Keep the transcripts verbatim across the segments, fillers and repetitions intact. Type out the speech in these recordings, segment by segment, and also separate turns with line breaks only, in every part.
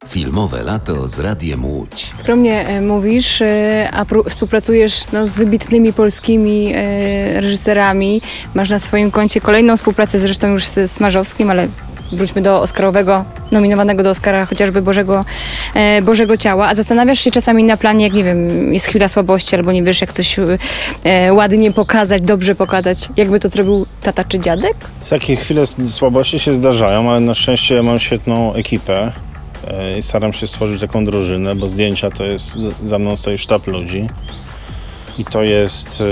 Filmowe lato z Radiem Łódź.
Skromnie e, mówisz, e, a pró- współpracujesz no, z wybitnymi polskimi e, reżyserami. Masz na swoim koncie kolejną współpracę zresztą już z Smarzowskim, ale wróćmy do oscarowego, nominowanego do Oscara chociażby Bożego, e, Bożego Ciała. A zastanawiasz się czasami na planie, jak nie wiem, jest chwila słabości albo nie wiesz, jak coś e, ładnie pokazać, dobrze pokazać, jakby to zrobił tata czy dziadek?
Takie chwile s- słabości się zdarzają, ale na szczęście ja mam świetną ekipę e, i staram się stworzyć taką drużynę, bo zdjęcia to jest, z- za mną stoi sztab ludzi i to jest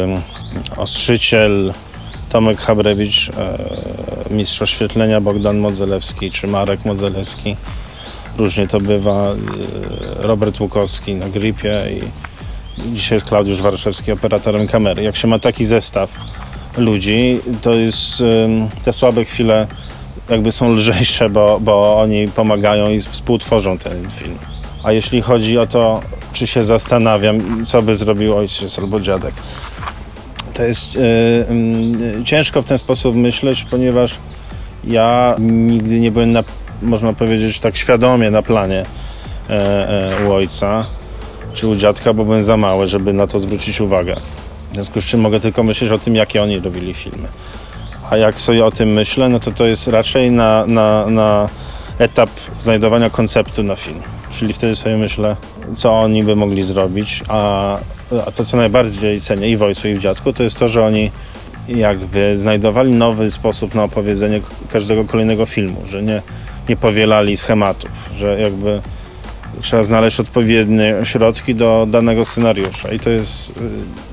e, ostrzyciel Tomek Habrewicz, e, mistrz oświetlenia Bogdan Modzelewski czy Marek Modzelewski. Różnie to bywa. E, Robert Łukowski na gripie i dzisiaj jest Klaudiusz Warszewski operatorem kamery. Jak się ma taki zestaw ludzi, to jest ym, te słabe chwile jakby są lżejsze, bo, bo oni pomagają i współtworzą ten film. A jeśli chodzi o to, czy się zastanawiam, co by zrobił ojciec albo dziadek, to jest yy, yy, ciężko w ten sposób myśleć, ponieważ ja nigdy nie byłem, na, można powiedzieć, tak świadomie na planie e, e, u ojca czy u dziadka, bo byłem za mały, żeby na to zwrócić uwagę. W związku z czym mogę tylko myśleć o tym, jakie oni robili filmy. A jak sobie o tym myślę, no to to jest raczej na, na, na etap znajdowania konceptu na film. Czyli wtedy sobie myślę, co oni by mogli zrobić, a, a to, co najbardziej cenię i w ojcu, i w dziadku, to jest to, że oni jakby znajdowali nowy sposób na opowiedzenie k- każdego kolejnego filmu, że nie, nie powielali schematów, że jakby trzeba znaleźć odpowiednie środki do danego scenariusza i to jest y,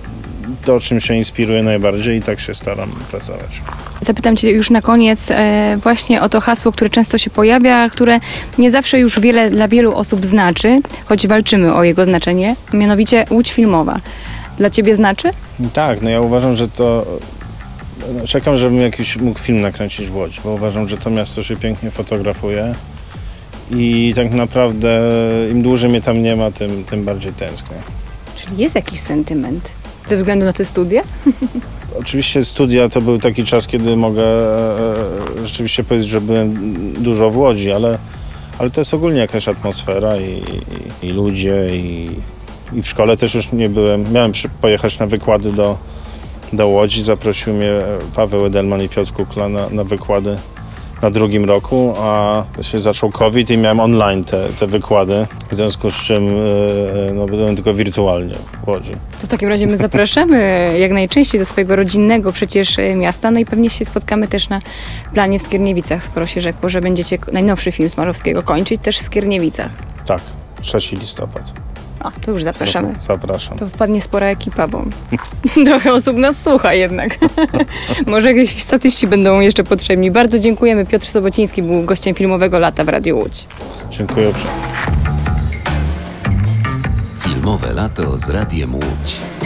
to, czym się inspiruję najbardziej i tak się staram pracować.
Zapytam Cię już na koniec e, właśnie o to hasło, które często się pojawia, które nie zawsze już wiele dla wielu osób znaczy, choć walczymy o jego znaczenie, mianowicie Łódź filmowa. Dla Ciebie znaczy?
Tak, no ja uważam, że to... no, czekam, żebym jakiś mógł film nakręcić w Łodzi, bo uważam, że to miasto się pięknie fotografuje i tak naprawdę im dłużej mnie tam nie ma, tym, tym bardziej tęsknię.
Czyli jest jakiś sentyment ze względu na te studia?
Oczywiście studia to był taki czas, kiedy mogę e, rzeczywiście powiedzieć, że byłem dużo w Łodzi, ale, ale to jest ogólnie jakaś atmosfera i, i, i ludzie i, i w szkole też już nie byłem. Miałem przy, pojechać na wykłady do, do Łodzi, zaprosił mnie Paweł Edelman i Piotr Kukla na, na wykłady na drugim roku, a się zaczął COVID i miałem online te, te wykłady, w związku z czym e, no, byłem tylko wirtualnie w Łodzi.
To w takim razie my zapraszamy jak najczęściej do swojego rodzinnego przecież e, miasta, no i pewnie się spotkamy też na planie w Skierniewicach, skoro się rzekło, że będziecie k- najnowszy film Smarzowskiego kończyć też w Skierniewicach.
Tak, trzeci listopada.
O, to już zapraszamy.
Zapraszam.
To wpadnie spora ekipa, bo trochę osób nas słucha jednak. Może jakieś statyści będą jeszcze potrzebni. Bardzo dziękujemy. Piotr Sobociński był gościem Filmowego Lata w Radiu Łódź.
Dziękuję uprzejmie.
Filmowe lato z Radiem Łódź.